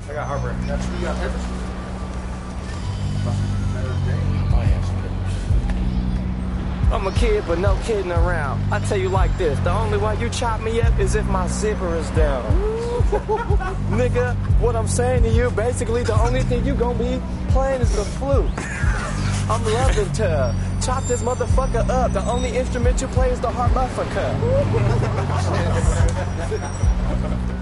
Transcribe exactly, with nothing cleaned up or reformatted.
I got heartburn. That's you got peppers. I'm a kid, but no kidding around. I tell you like this, the only way you chop me up is if my zipper is down. Nigga, what I'm saying to you, basically the only thing you gonna be playing is the flute. I'm loving to chop this motherfucker up. The only instrument you play is the harmonica.